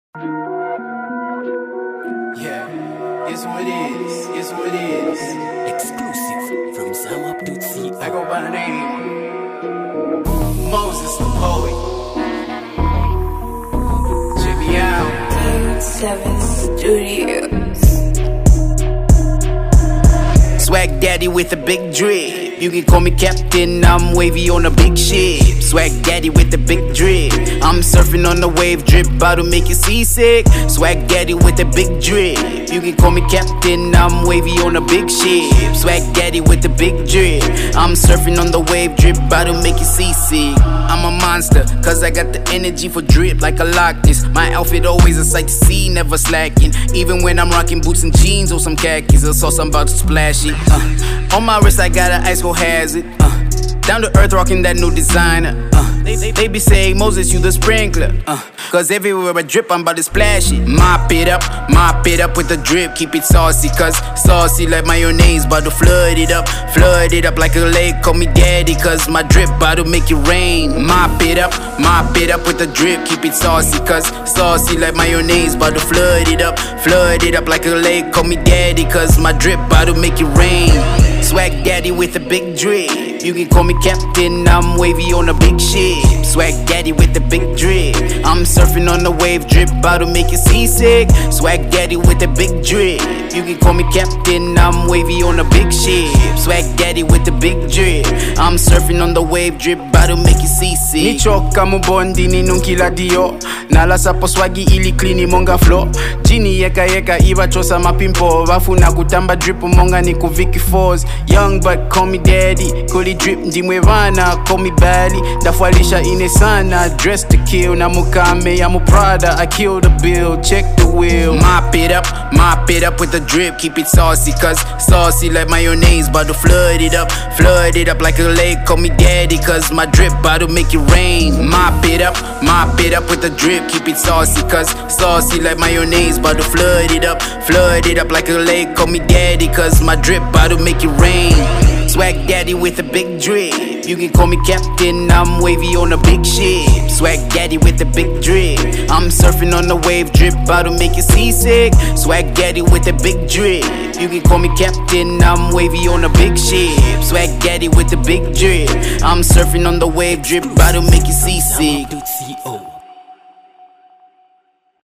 Yeah, it's what it is. It's what it is. Exclusive from ZamUp.co. I go by the name Moses the Poet. Check me out. 7 Studios. Swag daddy with a big drip. You can call me captain, I'm wavy on a big ship. Swag daddy with a big drip. I'm surfing on the wave, drip about to make you seasick. Swag daddy with a big drip. You can call me captain, I'm wavy on a big ship. Swag daddy with a big drip. I'm surfing on the wave, drip about to make you seasick. I'm a monster, cause I got the energy for drip like a Loch Ness. My outfit always a sight to see, never slacking. Even when I'm rocking boots and jeans or some khakis, I saw I'm about to splash it. On my wrist I got an ice cold hazard. Down to earth rocking that new designer. They be saying, Moses, you the sprinkler. Cause everywhere I drip, I'm about to splash it. Mop it up with the drip. Keep it saucy, cause saucy like mayonnaise. About to flood it up like a lake. Call me daddy, cause my drip about to make it rain. Mop it up with the drip. Keep it saucy, cause saucy like mayonnaise. About to flood it up like a lake. Call me daddy, cause my drip about to make it rain. Swag daddy with a big drip. You can call me captain, I'm wavy on a big ship. Swag daddy with a big drip. I'm surfing on the wave, drip about to make you seasick. Swag daddy with a big drip. You can call me captain, I'm wavy on a big ship. Swag daddy with a big drip. I'm surfing on the wave, drip about to make you seasick. Nichoka mubondi ninunkila dio. Nala sapo swagi ili clean monga flow. Jini yeka iwa chosa mapimpo. Wafuna kutamba drip monga ni kuviki fours. Young but call me daddy. Kuli drip ndimwe vana, call me baddy. Dafwalisha ine sana, dress to kill. Na mukame ya muprada, I kill the bill. Check the wheel. Mop it up with the drip. Keep it saucy, cause saucy like mayonnaise. About to flood it up like a lake. Call me daddy, cause my drip about to make it rain. Mop it up with the drip. Keep it saucy, cause saucy like mayonnaise. About to flood it up like a lake. Call me daddy, cause my drip about to make it rain. Swag daddy with a big drip. You can call me captain, I'm wavy on a big ship. Swag daddy with a big drip. I'm surfing on the wave, drip about to make you seasick. Swag daddy with a big drip. You can call me captain, I'm wavy on a big ship. Swag daddy with a big drip. I'm surfing on the wave, drip about to make you seasick.